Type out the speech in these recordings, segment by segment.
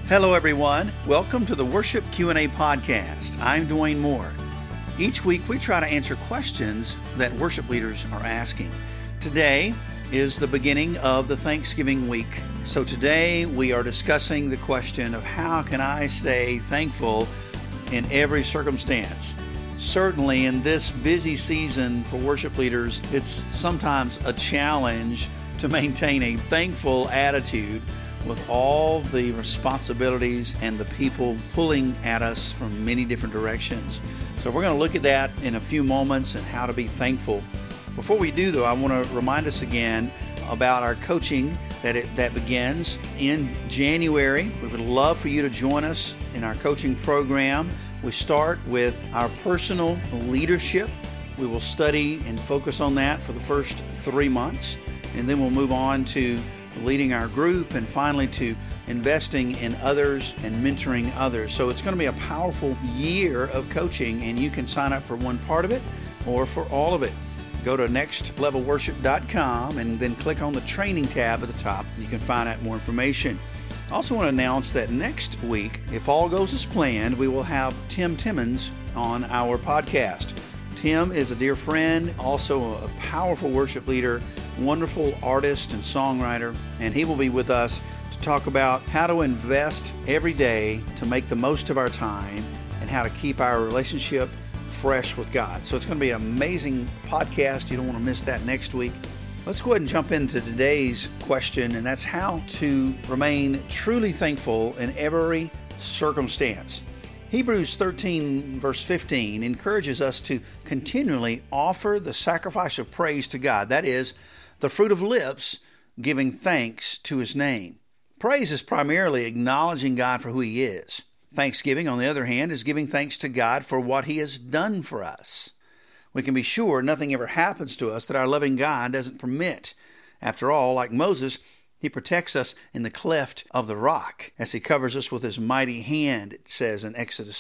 Hello everyone, welcome to the Worship Q&A podcast. I'm Dwayne Moore. Each week we try to answer questions that worship leaders are asking. Today is the beginning of the Thanksgiving week. So today we are discussing the question of how can I stay thankful in every circumstance? Certainly in this busy season for worship leaders, it's sometimes a challenge to maintain a thankful attitude with all the responsibilities and the people pulling at us from many different directions. So we're going to look at that in a few moments and how to be thankful. Before we do, though, I want to remind us again about our coaching that begins in January. We would love for you to join us in our coaching program. We start with our personal leadership. We will study and focus on that for the first 3 months, and then we'll move on to leading our group, and finally to investing in others and mentoring others. So it's going to be a powerful year of coaching, and you can sign up for one part of it or for all of it. Go to nextlevelworship.com and then click on the training tab at the top. You can find out more information. I also want to announce that next week, if all goes as planned, we will have Tim Timmons on our podcast. Tim is a dear friend, also a powerful worship leader, wonderful artist and songwriter, and he will be with us to talk about how to invest every day to make the most of our time and how to keep our relationship fresh with God. So it's going to be an amazing podcast. You don't want to miss that next week. Let's go ahead and jump into today's question, and that's how to remain truly thankful in every circumstance. Hebrews 13 verse 15 encourages us to continually offer the sacrifice of praise to God. That is, the fruit of lips giving thanks to His name. Praise is primarily acknowledging God for who He is. Thanksgiving, on the other hand, is giving thanks to God for what He has done for us. We can be sure nothing ever happens to us that our loving God doesn't permit. After all, like Moses, He protects us in the cleft of the rock as He covers us with His mighty hand, it says in Exodus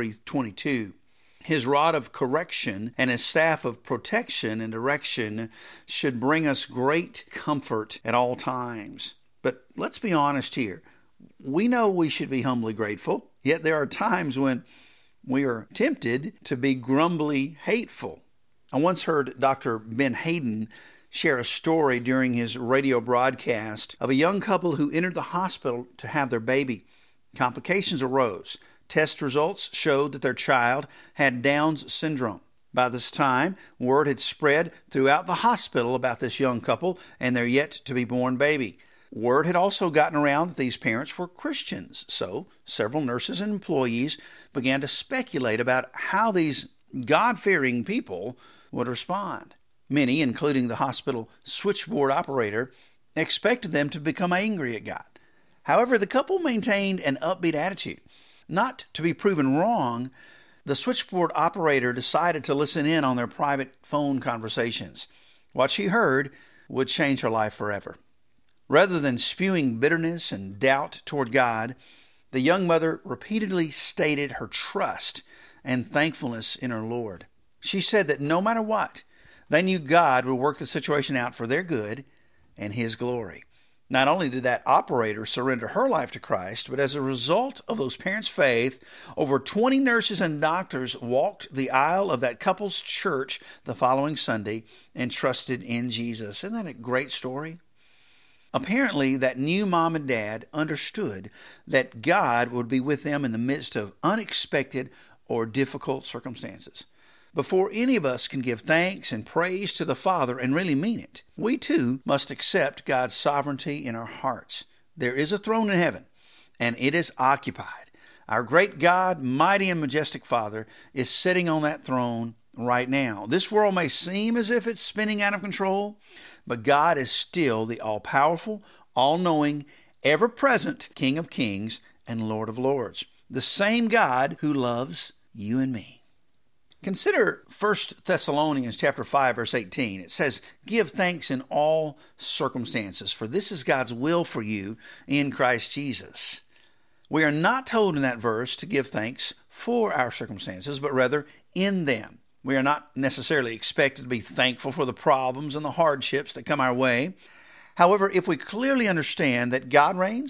33:22. His rod of correction and His staff of protection and direction should bring us great comfort at all times. But let's be honest here. We know we should be humbly grateful, yet there are times when we are tempted to be grumbly hateful. I once heard Dr. Ben Hayden share a story during his radio broadcast of a young couple who entered the hospital to have their baby. Complications arose. Test results showed that their child had Down's syndrome. By this time, word had spread throughout the hospital about this young couple and their yet-to-be-born baby. Word had also gotten around that these parents were Christians, so several nurses and employees began to speculate about how these God-fearing people would respond. Many, including the hospital switchboard operator, expected them to become angry at God. However, the couple maintained an upbeat attitude. Not to be proven wrong, the switchboard operator decided to listen in on their private phone conversations. What she heard would change her life forever. Rather than spewing bitterness and doubt toward God, the young mother repeatedly stated her trust and thankfulness in her Lord. She said that no matter what, they knew God would work the situation out for their good and His glory. Not only did that operator surrender her life to Christ, but as a result of those parents' faith, over 20 nurses and doctors walked the aisle of that couple's church the following Sunday and trusted in Jesus. Isn't that a great story? Apparently, that new mom and dad understood that God would be with them in the midst of unexpected or difficult circumstances. Before any of us can give thanks and praise to the Father and really mean it, we too must accept God's sovereignty in our hearts. There is a throne in heaven, and it is occupied. Our great God, mighty and majestic Father, is sitting on that throne right now. This world may seem as if it's spinning out of control, but God is still the all-powerful, all-knowing, ever-present King of Kings and Lord of Lords. The same God who loves you and me. Consider 1 Thessalonians chapter 5, verse 18. It says, "Give thanks in all circumstances, for this is God's will for you in Christ Jesus." We are not told in that verse to give thanks for our circumstances, but rather in them. We are not necessarily expected to be thankful for the problems and the hardships that come our way. However, if we clearly understand that God reigns,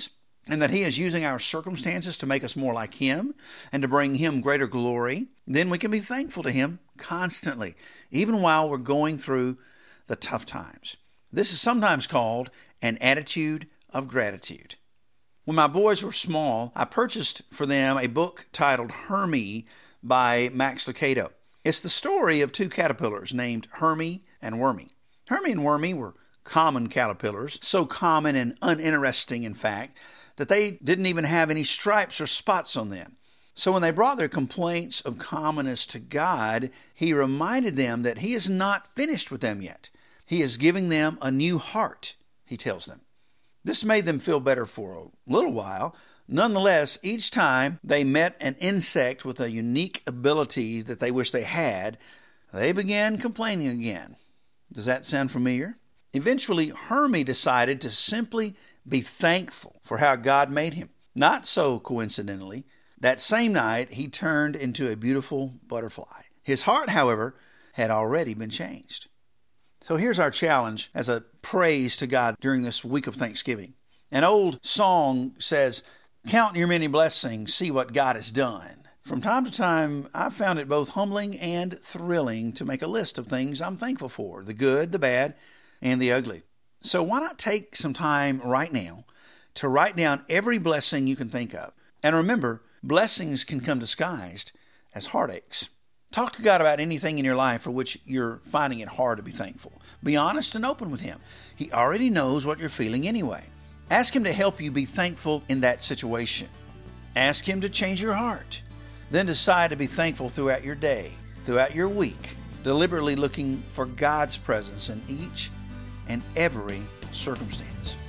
and that He is using our circumstances to make us more like Him and to bring Him greater glory, then we can be thankful to Him constantly, even while we're going through the tough times. This is sometimes called an attitude of gratitude. When my boys were small, I purchased for them a book titled Hermie by Max Lucado. It's the story of two caterpillars named Hermie and Wormie. Hermie and Wormie were common caterpillars, so common and uninteresting, in fact, that they didn't even have any stripes or spots on them. So when they brought their complaints of commonness to God, He reminded them that He is not finished with them yet. He is giving them a new heart, He tells them. This made them feel better for a little while. Nonetheless, each time they met an insect with a unique ability that they wish they had, they began complaining again. Does that sound familiar? Eventually, Hermie decided to simply be thankful for how God made him. Not so coincidentally, that same night he turned into a beautiful butterfly. His heart, however, had already been changed. So here's our challenge as a praise to God during this week of Thanksgiving. An old song says, "Count your many blessings, see what God has done." From time to time, I've found it both humbling and thrilling to make a list of things I'm thankful for, the good, the bad, and the ugly. So why not take some time right now to write down every blessing you can think of? And remember, blessings can come disguised as heartaches. Talk to God about anything in your life for which you're finding it hard to be thankful. Be honest and open with Him. He already knows what you're feeling anyway. Ask Him to help you be thankful in that situation. Ask Him to change your heart. Then decide to be thankful throughout your day, throughout your week, deliberately looking for God's presence in each and every circumstance.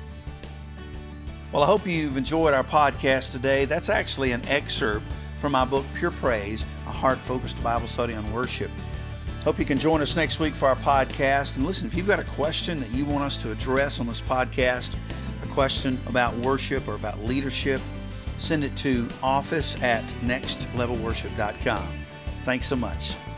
Well, I hope you've enjoyed our podcast today. That's actually an excerpt from my book, Pure Praise, a heart-focused Bible study on worship. Hope you can join us next week for our podcast. And listen, if you've got a question that you want us to address on this podcast, a question about worship or about leadership, send it to office@nextlevelworship.com. Thanks so much.